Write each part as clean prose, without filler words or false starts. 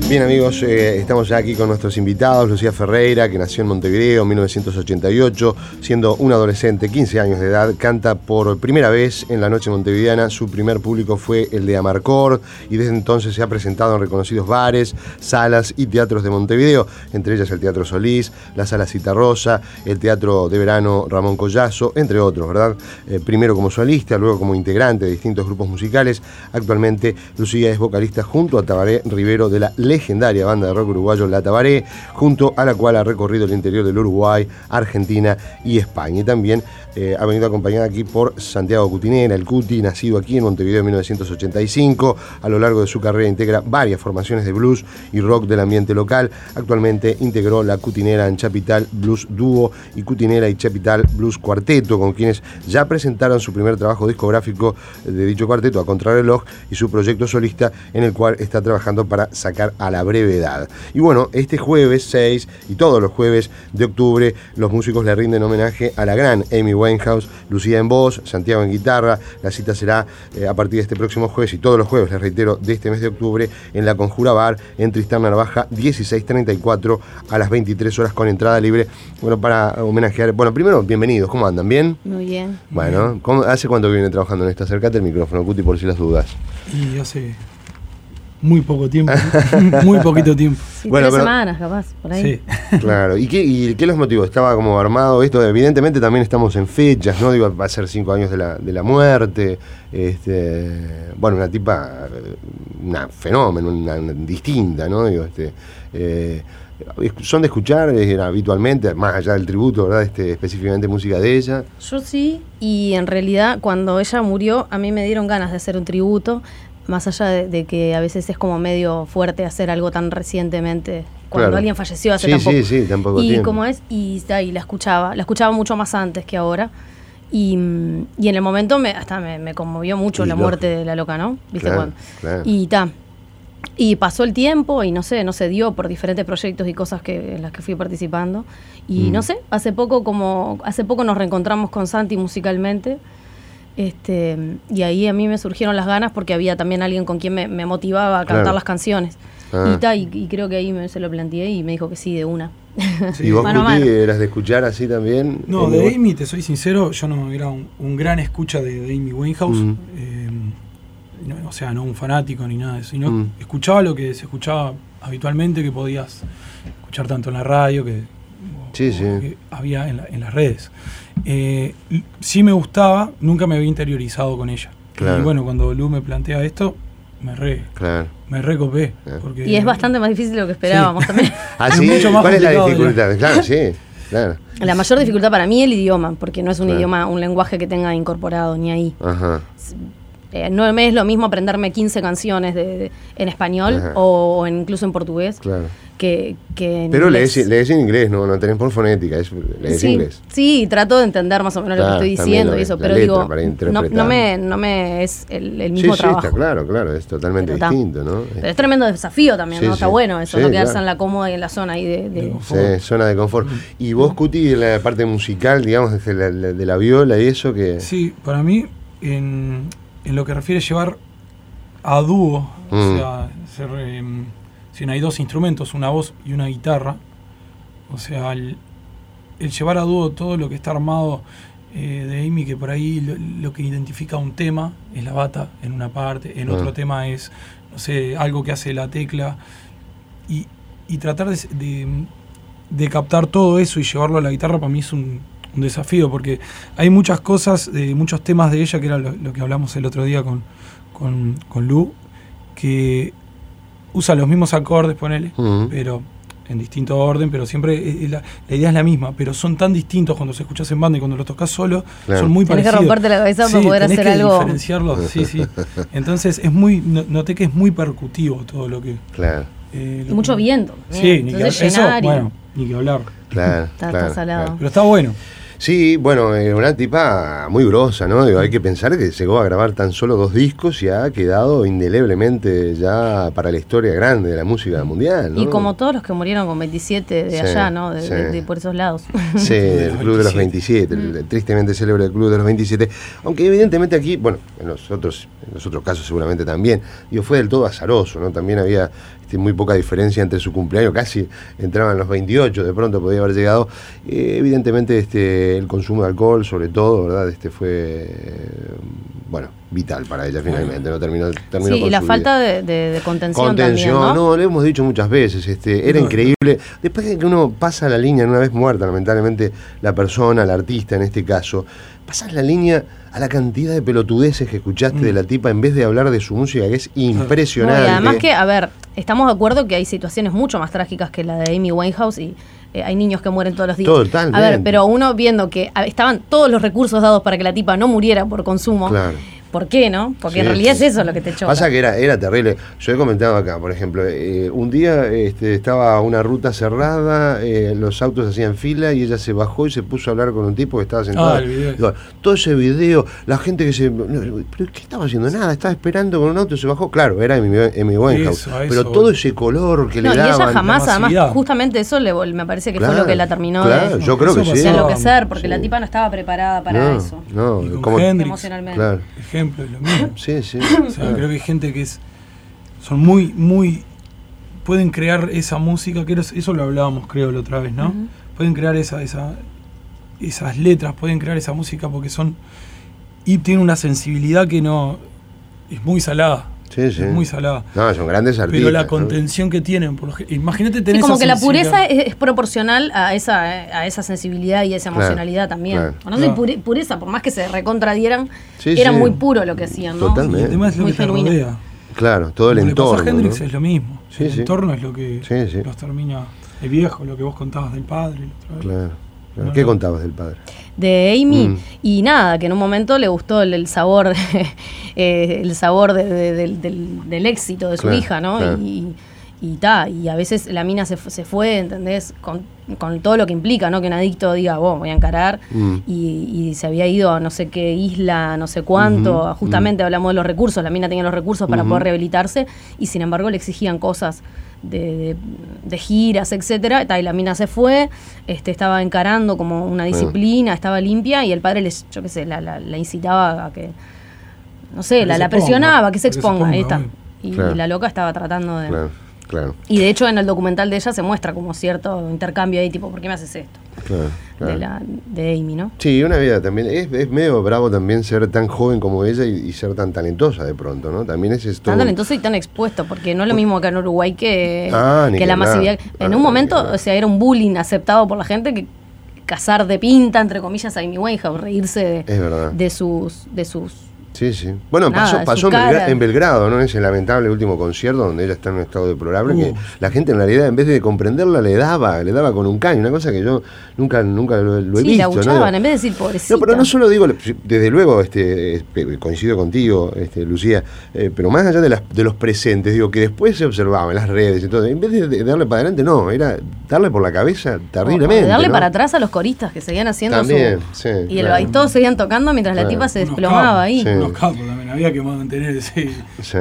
Bien amigos, estamos ya aquí con nuestros invitados. Lucía Ferreira, que nació en Montevideo en 1988, siendo una adolescente, 15 años de edad, canta por primera vez en la noche montevideana. Su primer público fue el de Amarcord y desde entonces se ha presentado en reconocidos bares, salas y teatros de Montevideo, entre ellas el Teatro Solís, la Sala Citarrosa, el Teatro de Verano Ramón Collazo, entre otros, ¿verdad? Primero como solista, luego como integrante de distintos grupos musicales. Actualmente Lucía es vocalista junto a Tabaré Rivero de la legendaria banda de rock uruguayo La Tabaré, junto a la cual ha recorrido el interior del Uruguay, Argentina y España. Y también ha venido acompañada aquí por Santiago Cutinera, el Cuti, nacido aquí en Montevideo en 1985. A lo largo de su carrera integra varias formaciones de blues y rock del ambiente local. Actualmente integró la Cutinera en Chapital Blues Dúo y Cutinera y Chapital Blues Cuarteto, con quienes ya presentaron su primer trabajo discográfico de dicho cuarteto, A Contrarreloj, y su proyecto solista, en el cual está trabajando para sacar a la brevedad. Y bueno, este jueves 6 y todos los jueves de octubre, los músicos le rinden homenaje a la gran Amy Winehouse. Lucía en voz, Santiago en guitarra. La cita será a partir de este próximo jueves y todos los jueves, les reitero, de este mes de octubre, en la Conjura Bar, en Tristán Narvaja 1634, a las 23 horas, con entrada libre. Bueno, para homenajear. Bueno, primero, bienvenidos, ¿cómo andan? ¿Bien? Muy bien. Bueno, ¿hace cuánto viene trabajando en esto? Acércate el micrófono, Cuti, por si las dudas. Y hace muy poco tiempo, muy poquito tiempo. Sí, bueno, 3 semanas, capaz, por ahí. Sí. Claro. ¿Y qué los motivó? ¿Estaba como armado esto? Evidentemente también estamos en fechas, ¿no? Digo, va a ser 5 años de la muerte. Bueno, una tipa, una fenómeno, una distinta, ¿no? Digo, ¿son de escuchar habitualmente, más allá del tributo, ¿verdad? Específicamente música de ella? Yo sí, y en realidad cuando ella murió a mí me dieron ganas de hacer un tributo, más allá de que a veces es como medio fuerte hacer algo tan recientemente, cuando alguien falleció hace tan poco. Sí, tan poco tiempo. Como es, y la escuchaba mucho más antes que ahora. Y en el momento hasta me conmovió mucho la muerte de la loca, ¿no? ¿Viste? Claro. Y pasó el tiempo y no se dio por diferentes proyectos y cosas en las que fui participando. Y no sé, hace poco nos reencontramos con Santi musicalmente. Y ahí a mí me surgieron las ganas porque había también alguien con quien me motivaba a cantar las canciones. Y creo que ahí se lo planteé y me dijo que sí, de una. Sí. ¿Y vos, Cuti, eras de escuchar así también? No, de Amy, te soy sincero, yo no era un gran escucha de Amy Winehouse. O sea, no un fanático ni nada de eso, sino escuchaba lo que se escuchaba habitualmente, que podías escuchar tanto en la radio que había en las redes. Sí me gustaba, nunca me había interiorizado con ella. Claro. Y bueno, cuando Lu me plantea esto, me recopé. Y es bastante más difícil de lo que esperábamos también. ¿Sí? Mucho más. ¿Cuál es la dificultad? Claro, sí. Claro. La mayor dificultad para mí es el idioma, porque no es un idioma, un lenguaje que tenga incorporado ni ahí. Ajá. No me es lo mismo aprenderme 15 canciones en español o incluso en portugués. Claro. Que pero lees en inglés, no tenés por fonética, lees inglés. Sí, trato de entender más o menos lo que estoy diciendo y eso, pero digo, no me es el mismo trabajo. Sí, está claro, es totalmente distinto, ¿no? Pero es tremendo desafío también, ¿no? Está bueno eso, no quedarse en la cómoda y en la zona ahí de zona de confort. Y vos, Cuti, en la parte musical, digamos, de la viola y eso que... Sí, para mí, en lo que refiere a llevar a dúo, o sea, si hay 2 instrumentos, una voz y una guitarra, o sea, el llevar a dúo todo lo que está armado de Amy, que por ahí lo que identifica un tema es la bata en una parte, en otro tema es, no sé, algo que hace la tecla, y tratar de captar todo eso y llevarlo a la guitarra para mí es un desafío, porque hay muchas cosas, muchos temas de ella, que era lo que hablamos el otro día con Lu, que usa los mismos acordes, ponele, pero en distinto orden, pero siempre la idea es la misma, pero son tan distintos cuando se escuchas en banda y cuando los tocas solo, son muy parecidos. Tenés que romperte la cabeza para poder hacer algo. Diferenciarlos, sí. Entonces noté que es muy percutivo todo lo que... Claro. Y mucho viento. Sí, ni que hablar. Bueno, ni que hablar. Claro. Está salado. Pero está bueno. Sí, bueno, una tipa muy grosa, ¿no? Digo, hay que pensar que llegó a grabar tan solo 2 discos y ha quedado indeleblemente ya para la historia grande de la música mundial, ¿no? Y como todos los que murieron con 27 de allá, ¿no? De por esos lados. Sí, el Club de los 27, el tristemente célebre Club de los 27. Aunque evidentemente aquí, bueno, en los otros casos seguramente también, digo, fue del todo azaroso, ¿no? También había muy poca diferencia entre su cumpleaños, casi entraban los 28, de pronto podía haber llegado. Evidentemente el consumo de alcohol, sobre todo, ¿verdad? Fue, bueno, vital para ella finalmente, ¿no? Terminó sí, con y la su falta vida. de contención también, ¿no? No, lo hemos dicho muchas veces, era increíble. Después de que uno pasa la línea, una vez muerta, lamentablemente, la persona, el artista en este caso, pasas la línea a la cantidad de pelotudeces que escuchaste de la tipa en vez de hablar de su música, que es impresionante. No, y además que, a ver, estamos de acuerdo que hay situaciones mucho más trágicas que la de Amy Winehouse y hay niños que mueren todos los días. Totalmente. A ver, pero uno viendo que estaban todos los recursos dados para que la tipa no muriera por consumo. Claro. ¿Por qué, no? Porque en realidad es eso lo que te choca. Pasa que era terrible. Yo he comentado acá, por ejemplo, un día estaba una ruta cerrada, los autos hacían fila y ella se bajó y se puso a hablar con un tipo que estaba sentado. El video. Digo, todo ese video, la gente que se... ¿Pero qué estaba haciendo? Nada, estaba esperando con un auto y se bajó. Claro, era Amy Winehouse. Pero todo ese color que le daban... Y ella jamás, además, justamente eso me parece que fue lo que la terminó de yo creo que sí. enloquecer, porque la tipa no estaba preparada para eso. No, como Hendrix, emocionalmente. Claro. Ejemplo, es lo mismo. Sí. O sea, creo que hay gente que son muy pueden crear esa música, que eso lo hablábamos creo la otra vez, ¿no? Uh-huh. Pueden crear esas letras, pueden crear esa música porque y tienen una sensibilidad que no es muy salada. Sí. Es muy salada. No, son grandes artistas. Pero la contención que tienen, imagínate tener como esa que la pureza es proporcional a esa sensibilidad y esa emocionalidad también. Claro. No sé, pureza, por más que se recontradieran, era muy puro lo que hacían, ¿no? Totalmente. Y el tema es lo que te rodea. Claro, todo el entorno. A Hendrix, ¿no? Es lo mismo. El entorno es lo que los termina. El viejo, lo que vos contabas del padre. Claro. ¿Qué contabas del padre? De Amy, y nada, que en un momento le gustó el sabor el sabor del éxito de su hija, ¿no? Claro. Y a veces la mina se fue, ¿entendés? Con todo lo que implica, ¿no? Que un adicto diga, voy a encarar, y se había ido a no sé qué isla, no sé cuánto, justamente hablamos de los recursos, la mina tenía los recursos para poder rehabilitarse, y sin embargo le exigían cosas de giras, etcétera, y la mina se fue, estaba encarando como una disciplina, estaba limpia, y el padre yo qué sé, la incitaba a que, no sé, la presionaba, que se exponga, ahí está. Y la loca estaba tratando de... Claro. Y de hecho en el documental de ella se muestra como cierto intercambio ahí, tipo, ¿por qué me haces esto? Claro. De Amy, ¿no? Sí, una vida también. Es medio bravo también ser tan joven como ella y ser tan talentosa de pronto, ¿no? También es esto. Tan talentosa y tan expuesto, porque no es lo mismo acá en Uruguay que la masividad. En un momento, o sea, era un bullying aceptado por la gente que cazar de pinta, entre comillas, a Amy Winehouse, reírse de sus Sí. Bueno, pasó en Belgrado, ¿no? Ese lamentable último concierto donde ella está en un estado deplorable, que la gente en realidad, en vez de comprenderla, le daba con un caño, una cosa que yo nunca lo he visto. Sí, la abuchaban, ¿no? En vez de decir pobrecita. No, pero no solo digo, desde luego, coincido contigo, Lucía, pero más allá de los presentes, digo, que después se observaba en las redes y todo, en vez de darle para adelante, no, era darle por la cabeza terriblemente. Darle para atrás a los coristas que seguían haciendo también, y todos seguían tocando mientras la tipa se desplomaba ahí. Capos también, había que mantener ese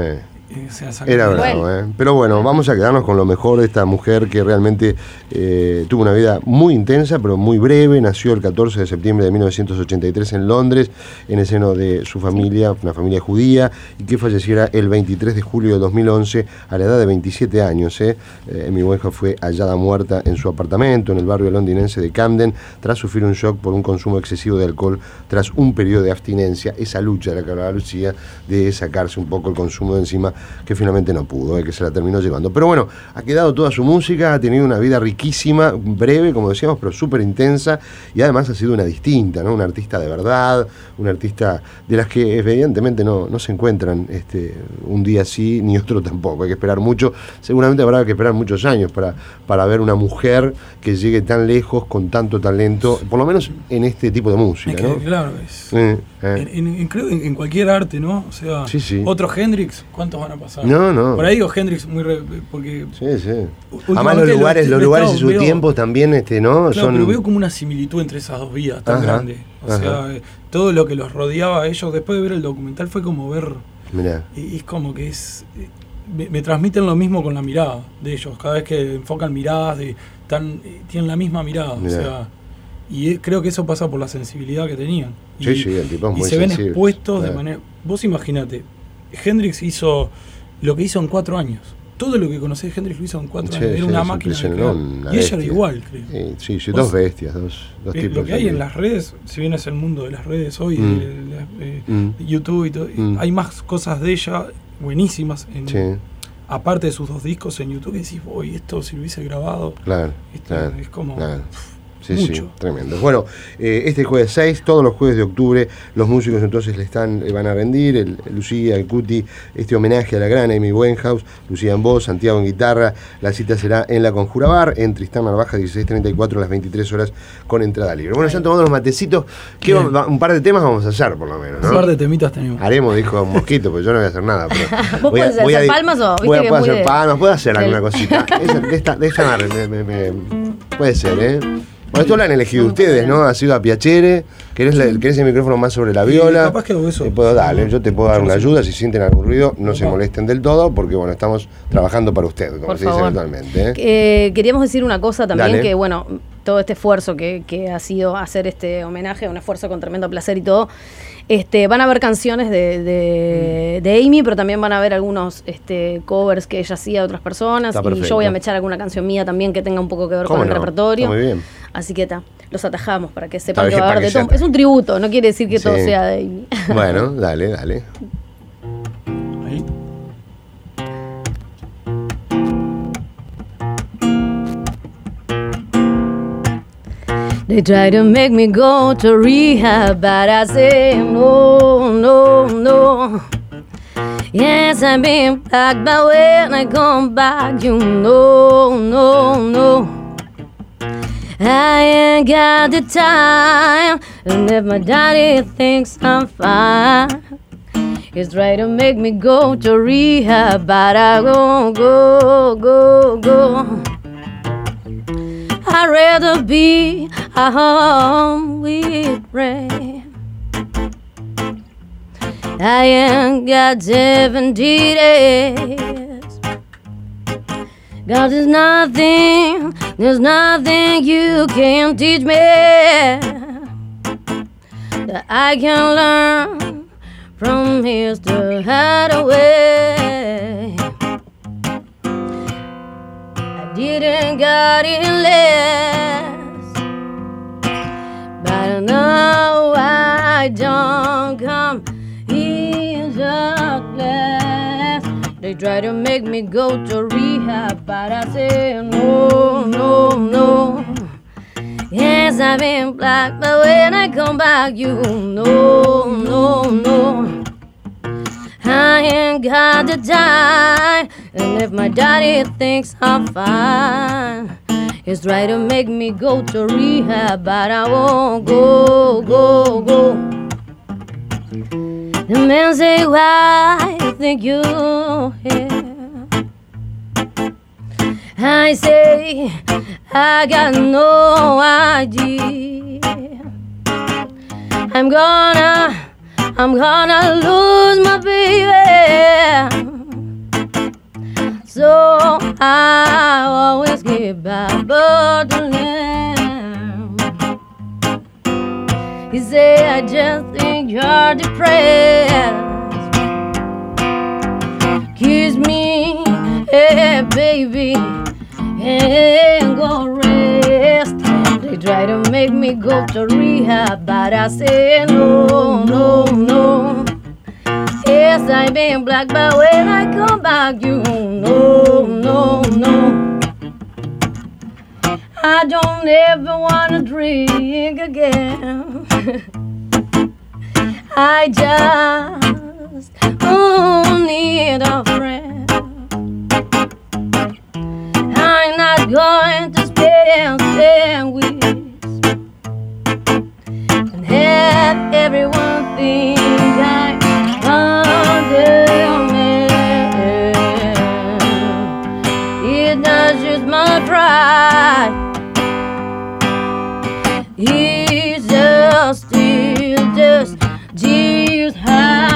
era bravo, Pero bueno, vamos a quedarnos con lo mejor de esta mujer que realmente tuvo una vida muy intensa, pero muy breve. Nació el 14 de septiembre de 1983 en Londres, en el seno de su familia, una familia judía, y que falleciera el 23 de julio de 2011 a la edad de 27 años. Amy Winehouse fue hallada muerta en su apartamento en el barrio londinense de Camden tras sufrir un shock por un consumo excesivo de alcohol tras un periodo de abstinencia. Esa lucha de la que hablaba Lucía, de sacarse un poco el consumo de encima, que finalmente no pudo, que se la terminó llevando. Pero bueno, ha quedado toda su música, ha tenido una vida riquísima, breve, como decíamos, pero súper intensa, y además ha sido una distinta, ¿no? Una artista de verdad, una artista de las que evidentemente no se encuentran un día sí, ni otro tampoco. Hay que esperar mucho, seguramente habrá que esperar muchos años para ver una mujer que llegue tan lejos con tanto talento, por lo menos en este tipo de música, ¿no? Claro, creo en cualquier arte, ¿no? O sea, otro Hendrix, ¿cuántos van a pasar. No. Por ahí digo Hendrix porque... Sí. Además los lugares y sus tiempos también, ¿no? Claro, son... pero veo como una similitud entre esas dos vidas tan grande. O sea, todo lo que los rodeaba a ellos, después de ver el documental, fue como ver... Mirá. Y es como que es... Me transmiten lo mismo con la mirada de ellos. Cada vez que enfocan miradas, tienen la misma mirada. Mirá. O sea... Y creo que eso pasa por la sensibilidad que tenían. Sí, el tipo es muy sensible. Y se ven expuestos de manera... Vos imaginate, Hendrix hizo lo que hizo en 4 años. Todo lo que conocés de Hendrix lo hizo en 4 años. Era una máquina de crear. Y ella era igual, creo. Sí, dos bestias, dos tipos. Lo que hay en las redes, si bien es el mundo de las redes hoy, de YouTube y todo, hay más cosas de ella buenísimas. Aparte de sus 2 discos en YouTube, que decís, esto si lo hubiese grabado. Claro. Es como... Claro. Sí, tremendo. Bueno, este jueves 6, todos los jueves de octubre, los músicos entonces le van a rendir, Lucía, el Cuti, este homenaje a la gran Amy Winehouse, Lucía en voz, Santiago en guitarra. La cita será en La Conjura Bar, en Tristán Narvaja, 16:34 a las 23 horas, con entrada libre. Bueno, ya han tomado los matecitos, un par de temas vamos a hacer, por lo menos, ¿no? Un par de temitas tenemos. Haremos, dijo Mosquito, porque yo no voy a hacer nada. Pero ¿Vos podés hacer palmas o viste que puedo hacer palmas, puedo hacer alguna cosita. Puede ser, ¿eh? Bueno, esto lo han elegido ustedes, ¿no? Ha sido a Piacere. ¿Querés el micrófono más sobre la viola? Capaz que hago eso. Yo te puedo dar una ayuda. Si sienten algún ruido, no se molesten del todo, porque bueno, estamos trabajando para ustedes, como se dice habitualmente. Queríamos decir una cosa también. Dale. Que bueno, todo este esfuerzo que ha sido hacer este homenaje, un esfuerzo con tremendo placer y todo. Van a haber canciones de Amy, pero también van a haber algunos covers que ella hacía de otras personas. Y yo voy a mechar alguna canción mía también que tenga un poco que ver con el repertorio. Está muy bien. Así que los atajamos para que sepan que va a haber de todo. Es un tributo, no quiere decir que todo sea de Amy. Bueno, dale. Ahí. They try to make me go to rehab, but I say no. Yes, I've been black, but when I come back, you know. I ain't got the time, and if my daddy thinks I'm fine, he's trying to make me go to rehab, but I go. I'd rather be at home with rain. I ain't got 70 days. God, there's nothing you can teach me that I can learn from Mr. Hathaway. I didn't got it less, but now I don't come in the class. They try to make me go to rehab, but I say no. Yes, I've been black, but when I come back, you know. I ain't got the time, and if my daddy thinks I'm fine, he's trying to make me go to rehab, but I won't go. The men say, why you think you're here? I say, I got no idea. I'm gonna lose my baby. So I always get back but the lamb. He say, I just think you're depressed. Kiss me, hey baby, and go rest. They try to make me go to rehab, but I say no. Yes, I've been black, but when I come back, you know. I don't ever wanna drink again. I just need a friend. I'm not going to spend weeks and have everyone think I'm under man.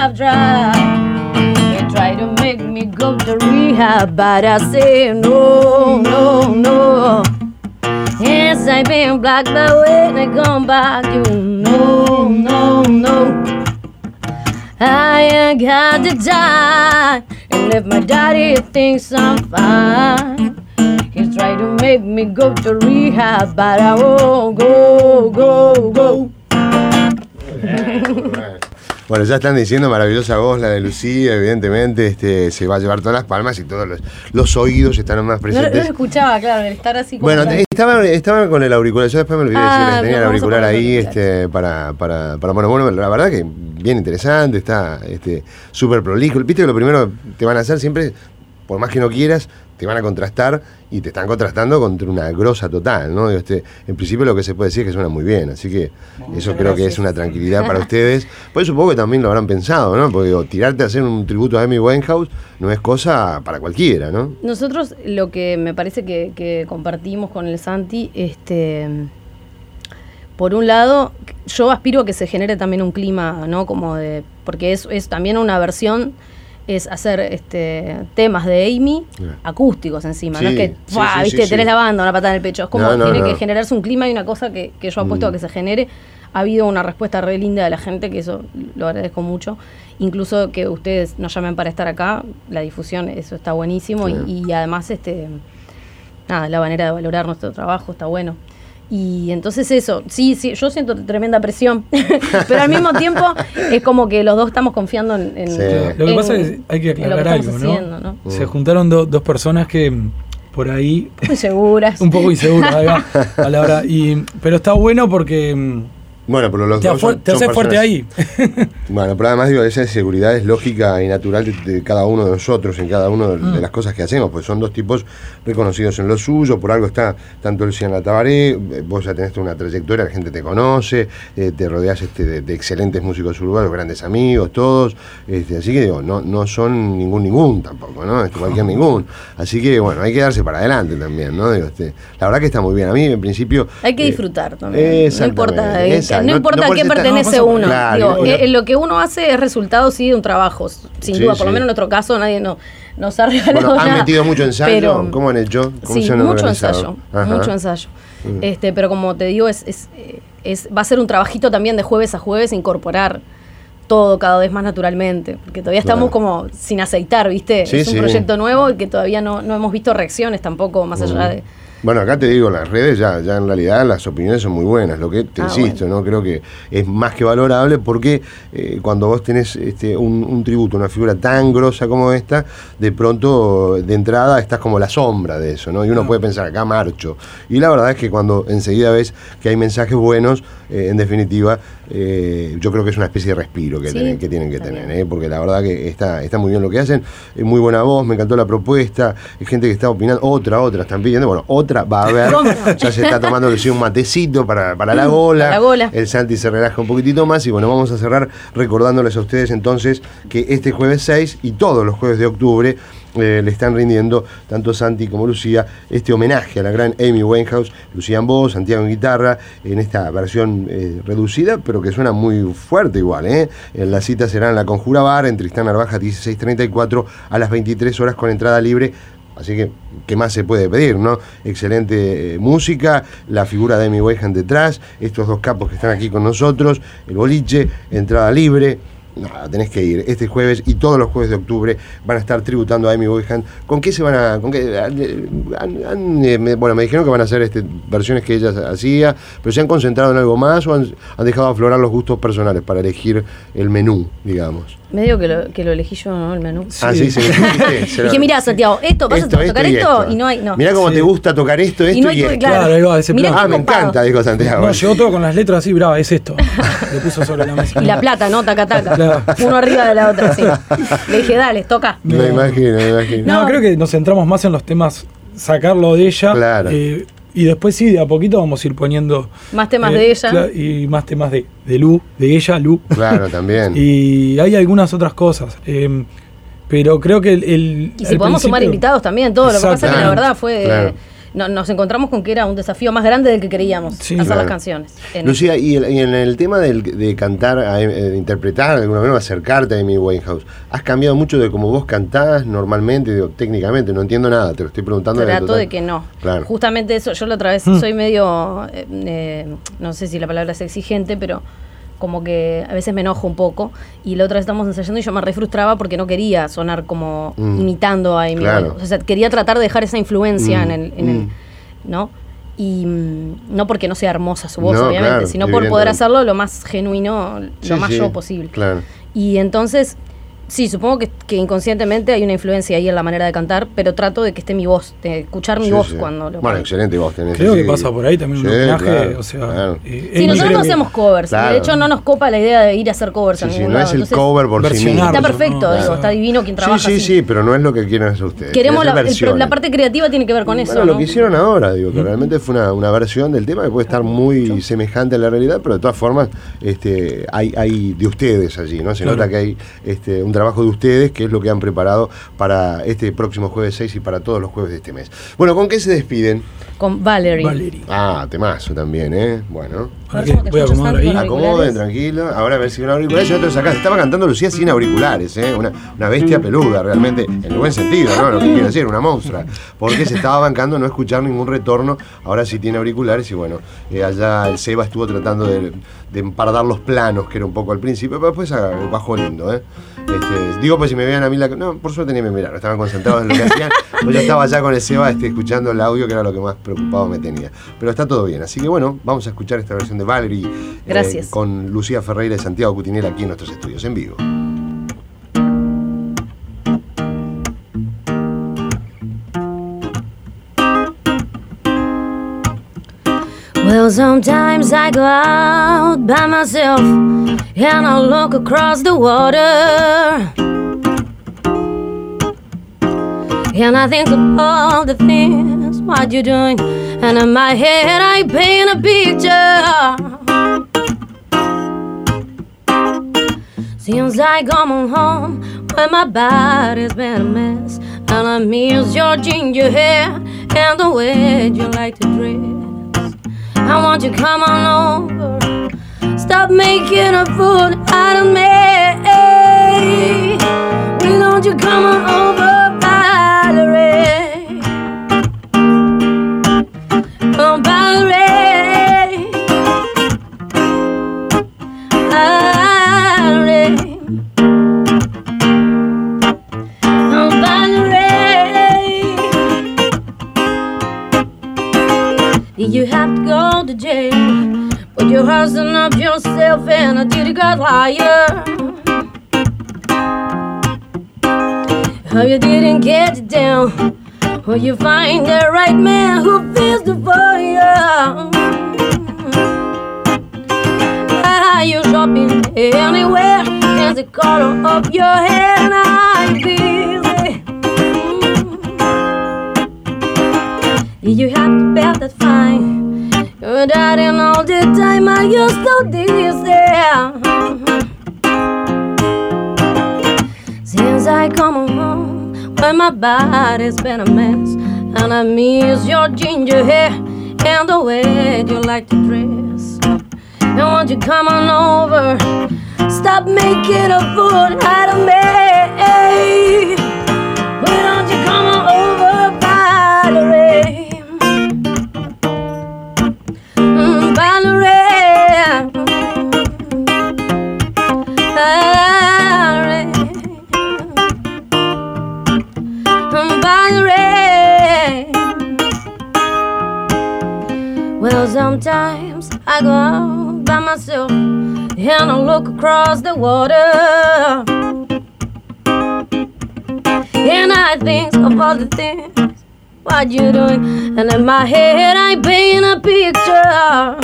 I've tried. They try to make me go to rehab, but I say no, no, no. Yes, I've been black, but when I come back, you no, no, no. I ain't got to die, and if my daddy thinks I'm fine, he's trying to make me go to rehab, but I won't go. Bueno, ya están diciendo maravillosa voz la de Lucía, evidentemente se va a llevar todas las palmas y todos los oídos están más presentes. No lo escuchaba, claro, el estar así como... Bueno, estaba con el auricular, yo después me olvidé decirles, tenía el auricular ahí para bueno, la verdad que bien interesante, está súper prolijo. Viste que lo primero que te van a hacer siempre, por más que no quieras, te van a contrastar y te están contrastando contra una grosa total, ¿no? En principio lo que se puede decir es que suena muy bien, así que eso creo que es una tranquilidad para ustedes. Pues supongo que también lo habrán pensado, ¿no? Porque tirarte a hacer un tributo a Amy Winehouse no es cosa para cualquiera, ¿no? Nosotros lo que me parece que compartimos con el Santi, por un lado, yo aspiro a que se genere también un clima, ¿no? Como de, porque es también una versión, es hacer temas de Amy acústicos encima, sí, no es que viste, tenés la banda, una patada en el pecho, es como tiene que generarse un clima y una cosa que yo apuesto a que se genere. Ha habido una respuesta re linda de la gente, que eso lo agradezco mucho, incluso que ustedes nos llamen para estar acá, la difusión, eso está buenísimo, y además la manera de valorar nuestro trabajo está bueno. Y entonces eso, sí, yo siento tremenda presión, pero al mismo tiempo es como que los dos estamos confiando en Lo que pasa es que hay que aclarar algo, haciendo, ¿no? Se juntaron dos personas que por ahí... Muy seguras. Un poco inseguras, ahí va, a la hora. Pero está bueno porque... Bueno, pero los dos te hace fuerte ahí. Bueno, pero además digo, esa seguridad es lógica y natural de cada uno de nosotros en cada una de las cosas que hacemos, pues son dos tipos reconocidos en lo suyo, por algo está tanto Luciana Tabaré, vos ya tenés una trayectoria, la gente te conoce, te rodeás de excelentes músicos urbanos, grandes amigos, todos, así que digo, no son ningún tampoco, ¿no? Cualquier ningún. Así que bueno, hay que darse para adelante también, ¿no? Digo, la verdad que está muy bien. A mí en principio... Hay que disfrutar también. No importa. No importa a qué pertenece uno. Claro, lo que uno hace es resultado sí de un trabajo, sin duda. Por lo menos en nuestro caso nadie nos ha regalado nada. ¿Han metido mucho ensayo? Pero, ¿cómo han hecho? ¿Cómo sí, mucho ensayo. Pero como te digo, va a ser un trabajito también de jueves a jueves, incorporar todo cada vez más naturalmente, porque todavía estamos como sin aceitar, ¿viste? Es un proyecto nuevo y que todavía no hemos visto reacciones tampoco, más allá de... Bueno, acá te digo, las redes ya en realidad las opiniones son muy buenas, lo que te insisto, ¿no? Creo que es más que valorable porque cuando vos tenés un tributo, una figura tan grosa como esta, de pronto, de entrada, estás como la sombra de eso, ¿no? Y uno puede pensar, acá marcho. Y la verdad es que cuando enseguida ves que hay mensajes buenos, en definitiva, yo creo que es una especie de respiro que tienen que tener, porque la verdad que está muy bien lo que hacen, muy buena voz, me encantó la propuesta, hay gente que está opinando, otra, están pidiendo, bueno, otra va a haber, ya se está tomando un matecito para la gola, el Santi se relaja un poquitito más y bueno, vamos a cerrar recordándoles a ustedes entonces que este jueves 6 y todos los jueves de octubre le están rindiendo tanto Santi como Lucía este homenaje a la gran Amy Winehouse, Lucía en voz, Santiago en guitarra, en esta versión reducida, pero que suena muy fuerte igual, La cita será en la Conjura Bar, en Tristán Narvaja 1634 a las 23 horas con entrada libre. Así que, ¿qué más se puede pedir, no? Excelente música, la figura de Amy Winehouse detrás, estos dos capos que están aquí con nosotros, el boliche, entrada libre. Nada, tenés que ir este jueves y todos los jueves de octubre van a estar tributando a Amy Winehouse. ¿Con qué se van a...? Bueno, me dijeron que van a hacer versiones que ella hacía, pero ¿se han concentrado en algo más o han dejado aflorar los gustos personales para elegir el menú, digamos? Medio que lo elegí yo, ¿no? El menú. Sí. Ah, sí. Dije, mirá, Santiago, vas a tocar esto y no hay... No. Mirá cómo te gusta tocar esto y esto. Claro, ahí va, ese plan. Me encanta, dijo Santiago. No, llegó todo con las letras así, brava, es esto. Le puso sobre la mesa. Y la plata, ¿no? Taca. Claro. Uno arriba de la otra, sí. Le dije, dale, toca. Me imagino. No, creo que nos centramos más en los temas, sacarlo de ella. Claro. Y después sí, de a poquito vamos a ir poniendo... Más temas de ella. Y más temas de Lu, de ella, Lu. Claro, también. Y hay algunas otras cosas. Pero creo que y si podemos sumar invitados también, todo. Lo que pasa es que la verdad fue... Claro. nos encontramos con que era un desafío más grande del que creíamos hacer las canciones. Lucía, y en el tema de cantar, de interpretar, de alguna manera acercarte a Amy Winehouse, ¿has cambiado mucho de cómo vos cantás normalmente, técnicamente? No entiendo nada, te lo estoy preguntando. Trato de que no. Claro. Justamente eso, yo la otra vez soy medio, no sé si la palabra es exigente, pero como que a veces me enojo un poco, y la otra vez estamos ensayando y yo me re frustraba porque no quería sonar como imitando a Amy Winehouse. O sea, quería tratar de dejar esa influencia en el, ¿no? Y no porque no sea hermosa su voz, obviamente, sino por poder hacerlo lo más genuino, lo más yo posible. Claro. Y entonces, sí, supongo que inconscientemente hay una influencia ahí en la manera de cantar, pero trato de que esté mi voz, de escuchar mi voz cuando lo Bueno, excelente voz tenés. Creo que pasa por ahí también un homenaje, claro, o sea... Claro. Sí, nosotros no hacemos covers, de hecho no nos copa la idea de ir a hacer covers a ningún lado. No es el cover por sí mismo. Está perfecto, digo, está divino quien trabaja así. Sí, pero no es lo que quieren hacer ustedes. Queremos la parte creativa tiene que ver con eso, lo que hicieron ahora, digo, que realmente fue una versión del tema que puede estar muy semejante a la realidad, pero de todas formas hay de ustedes allí, ¿no? Se nota que hay un trabajo de ustedes, que es lo que han preparado para este próximo jueves 6 y para todos los jueves de este mes. Bueno, ¿con qué se despiden? Con Valerie. Ah, temazo también, ¿eh? Bueno. Voy a acomodar ahí. Acomoden, tranquilo. Ahora a ver si un auricular. Yo te lo sacás. Estaba cantando Lucía sin auriculares, ¿eh? Una bestia peluda, realmente, en el buen sentido, ¿no? Lo que quiero decir, una monstrua. Porque se estaba bancando no escuchar ningún retorno. Ahora sí tiene auriculares y bueno, allá el Seba estuvo tratando de empardar los planos, que era un poco al principio, pero después bajó lindo, ¿eh? Digo, pues si me vean a mí no, por suerte ni me miraron, estaban concentrados en lo que hacían. Pues yo estaba ya con el Seba escuchando el audio, que era lo que más preocupado me tenía. Pero está todo bien, así que bueno, vamos a escuchar esta versión de Valerie. Gracias. Con Lucía Ferreira y Santiago Cutinera aquí en nuestros estudios en vivo. Well, sometimes I go out by myself and I look across the water, and I think of all the things what you're doing, and in my head I paint a picture. Since I come home, when my body's been a mess, and I miss your ginger hair and the way you like to dress. I want you to come on over, stop making a fool out of me. Why don't you come on over, Valerie? Oh, Valerie, Valerie, oh, Valerie. Did you have to go to jail? Put your husband up yourself and I did a good liar. How you didn't get it down? Will you find the right man who feels the fire? Are you shopping anywhere? There's the color of your hair and I'm busy. Did you have to bet that fine? You're dying all the time, are you so dizzy? Since I come home, when my body's been a mess, and I miss your ginger hair and the way you like to dress. And won't you come on over, stop making a fool out of me. Why don't you come on over, Valerie? Valerie, Valerie, Valerie. Well, sometimes I go out by myself and I look across the water, and I think of all the things what you doing, and in my head I paint a picture.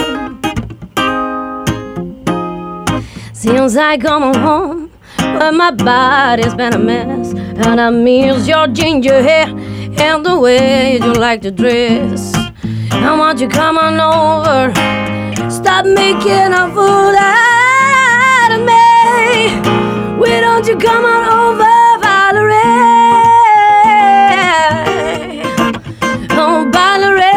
Since I come home, when my body's been a mess, and I miss your ginger hair and the way you like to dress. I want you to come on over, stop making a fool out of me. Why don't you come on over, Valerie? Oh, Valerie.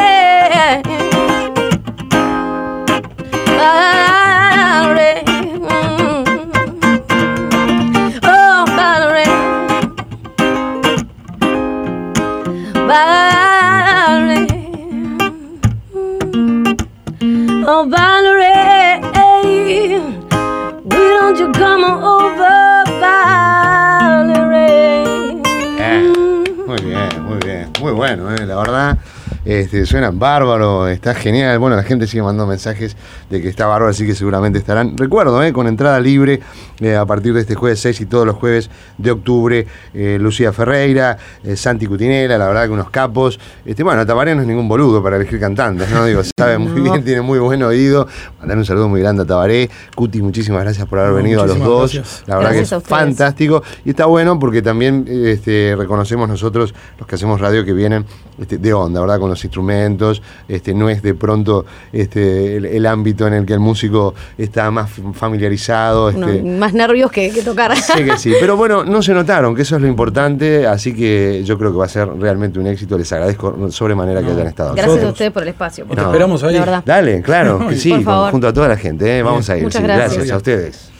Suena bárbaro, está genial. Bueno, la gente sigue mandando mensajes de que está bárbaro, así que seguramente estarán. Recuerdo, con entrada libre a partir de este jueves 6 y todos los jueves de octubre. Lucía Ferreira, Santi Cutinela, la verdad que unos capos. Bueno, Tabaré no es ningún boludo para elegir cantantes, ¿no? Digo, sabe muy bien, tiene muy buen oído. Mandar un saludo muy grande a Tabaré. Cuti, muchísimas gracias por haber venido a los dos. Gracias. La verdad Gracias que es fantástico. Y está bueno porque también reconocemos nosotros, los que hacemos radio, que vienen de onda, ¿verdad? Con los instrumentos. No es de pronto el ámbito en el que el músico está más familiarizado. Más nervios que tocar. Sí que sí, pero bueno, no se notaron, que eso es lo importante, así que yo creo que va a ser realmente un éxito. Les agradezco sobremanera que hayan estado. Gracias a ustedes por el espacio. Te esperamos ahí. La verdad. Dale, claro, que sí, Por favor. junto a toda la gente, vamos a ir. Muchas sí, gracias. Gracias a ustedes.